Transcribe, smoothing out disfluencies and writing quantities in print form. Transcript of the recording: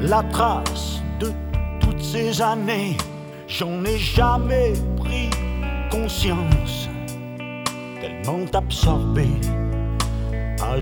la trace de toutes ces années. J'en ai jamais pris conscience, tellement absorbé